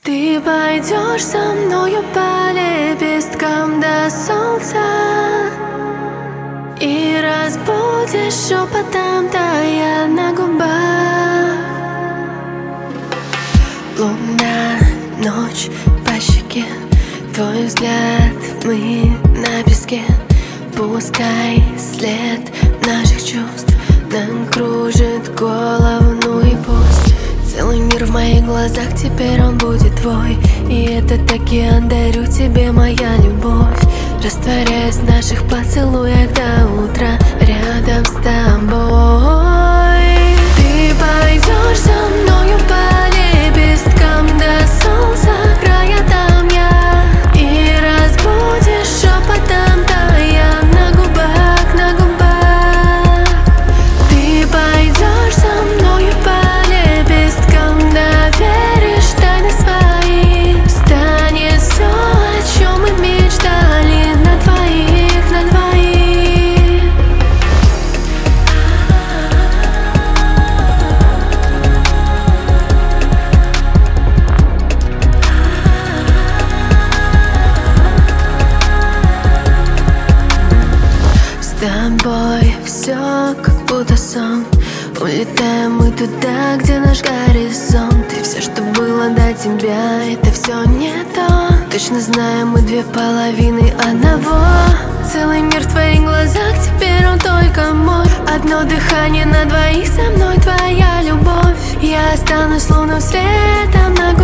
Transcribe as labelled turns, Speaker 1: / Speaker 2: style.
Speaker 1: Ты пойдешь со мною по лепесткам до солнца и разбудишь шепотом, тая на губах. Луна, ночь по щеке, твой взгляд, мы на песке. Пускай след наших чувств нам кружит голову, ну и пусть. Целый мир в моих глазах, теперь он будет твой. И этот океан дарю тебе, моя любовь. Растворяясь в наших поцелуях до утра, рядом с тобой. Ты пойдешь за мною по лепесткам до солнца, края там я, и разбудишь шепотом, тая на губах, на губах. Ты пойдешь за мною по лепесткам, доверишь тайны свои. Станет все, о чем мы мечтали, на двоих, на двоих. С тобой все как будто сон. Улетаем мы туда, где наш горизонт. И все, что было до тебя, это все не то. Точно знаем, мы две половины одного. Целый мир в твоих глазах, теперь он только мой. Одно дыхание на двоих, со мной твоя любовь. Я останусь лунным светом на